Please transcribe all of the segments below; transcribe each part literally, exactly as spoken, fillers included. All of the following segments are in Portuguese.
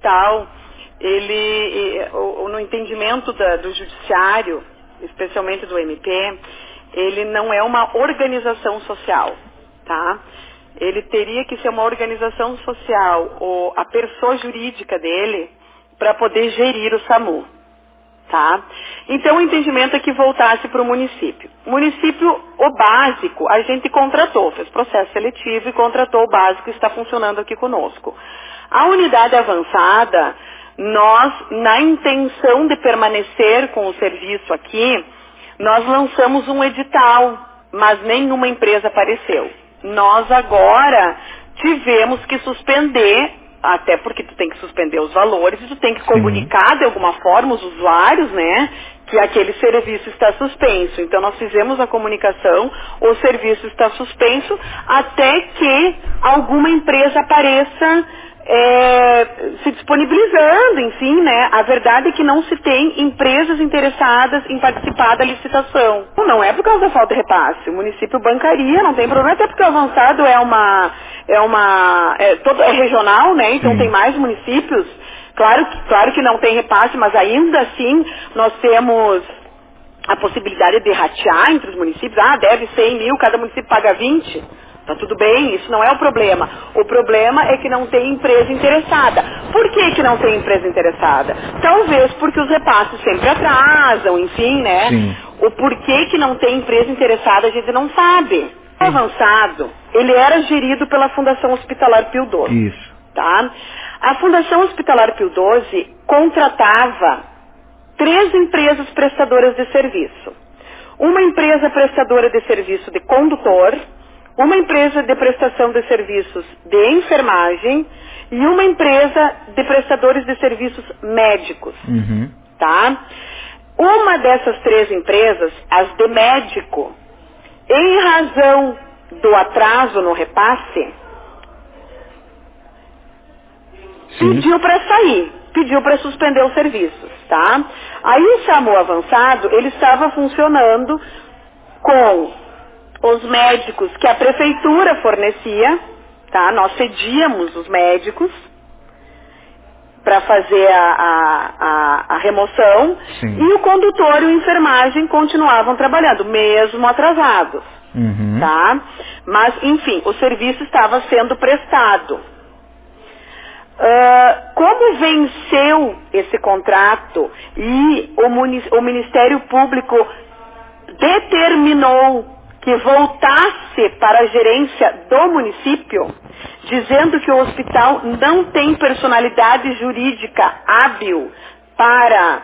hospital, ele, no entendimento da, do judiciário, especialmente do M P, ele não é uma organização social, tá? Ele teria que ser uma organização social, ou a pessoa jurídica dele, para poder gerir o SAMU, tá? Então o entendimento é que voltasse para o município. O município, o básico, a gente contratou, fez processo seletivo e contratou o básico e está funcionando aqui conosco. A unidade avançada, nós, na intenção de permanecer com o serviço aqui, nós lançamos um edital, mas nenhuma empresa apareceu. Nós agora tivemos que suspender, até porque tu tem que suspender os valores e tu tem que comunicar de alguma forma os usuários, né, que aquele serviço está suspenso. Então nós fizemos a comunicação, o serviço está suspenso, até que alguma empresa apareça é, se disponibilizando, enfim, né? A verdade é que não se tem empresas interessadas em participar da licitação. Não é por causa da falta de repasse. O município bancaria, não tem problema, até porque o avançado é uma, é uma, é, todo, é regional, né? Então Sim. tem mais municípios. Claro que, claro que não tem repasse, mas ainda assim nós temos a possibilidade de ratear entre os municípios. Ah, deve cem mil, cada município paga vinte. Tá tudo bem, isso não é o problema. O problema é que não tem empresa interessada. Por que que não tem empresa interessada? Talvez porque os repasses sempre atrasam, enfim, né? Sim. O porquê que não tem empresa interessada a gente não sabe. O avançado, ele era gerido pela Fundação Hospitalar Pio doze. Isso. Tá? A Fundação Hospitalar Pio doze contratava três empresas prestadoras de serviço. Uma empresa prestadora de serviço de condutor, uma empresa de prestação de serviços de enfermagem e uma empresa de prestadores de serviços médicos. Uhum. Tá? Uma dessas três empresas, as de médico, em razão do atraso no repasse, Sim. pediu para sair, pediu para suspender os serviços, tá? Aí o SAMU avançado, ele estava funcionando com os médicos que a prefeitura fornecia, tá? Nós cedíamos os médicos para fazer a, a, a, a remoção. Sim. E o condutor e a enfermagem continuavam trabalhando, mesmo atrasados, Uhum. tá? Mas, enfim, o serviço estava sendo prestado. Uh, como venceu esse contrato e o, munic- o Ministério Público determinou que voltasse para a gerência do município, dizendo que o hospital não tem personalidade jurídica hábil para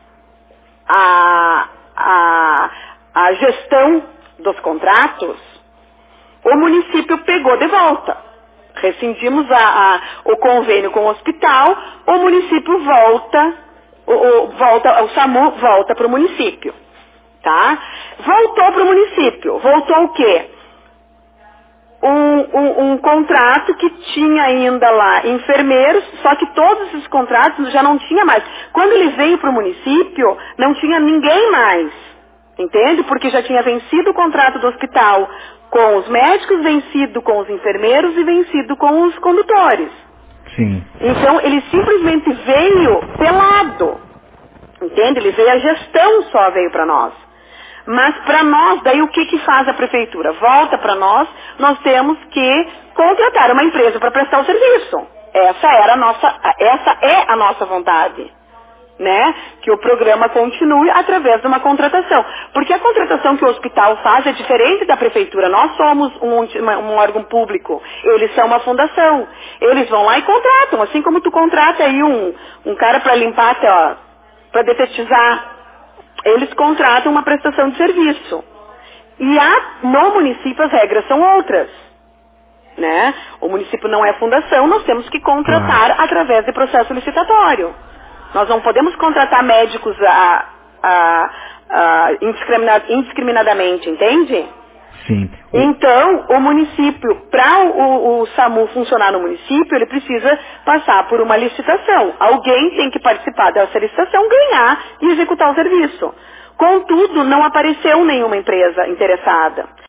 a, a, a gestão dos contratos, o município pegou de volta. Rescindimos a, a, o convênio com o hospital, o município volta, o, o, volta, o SAMU volta para o município. Tá? Voltou para o município. Voltou o quê? Um, um, um contrato que tinha ainda lá enfermeiros, só que todos esses contratos já não tinha mais. Quando ele veio para o município, não tinha ninguém mais. Entende? Porque já tinha vencido o contrato do hospital com os médicos, vencido com os enfermeiros e vencido com os condutores. Sim. Então ele simplesmente veio pelado. Entende? Ele veio, a gestão só veio para nós. Mas para nós, daí o que que faz a prefeitura? Volta para nós, nós temos que contratar uma empresa para prestar o serviço. Essa era a nossa, essa é a nossa vontade, né? Que o programa continue através de uma contratação. Porque a contratação que o hospital faz é diferente da prefeitura. Nós somos um, um órgão público, eles são uma fundação. Eles vão lá e contratam, assim como tu contrata aí um, um cara para limpar, para detetizar. Eles contratam uma prestação de serviço. E há, no município as regras são outras, né? O município não é fundação, nós temos que contratar Claro. através de processo licitatório. Nós não podemos contratar médicos a, a, a indiscrimina- indiscriminadamente, entende? Sim. Então, o município, para o, o SAMU funcionar no município, ele precisa passar por uma licitação. Alguém tem que participar dessa licitação, ganhar e executar o serviço. Contudo, não apareceu nenhuma empresa interessada.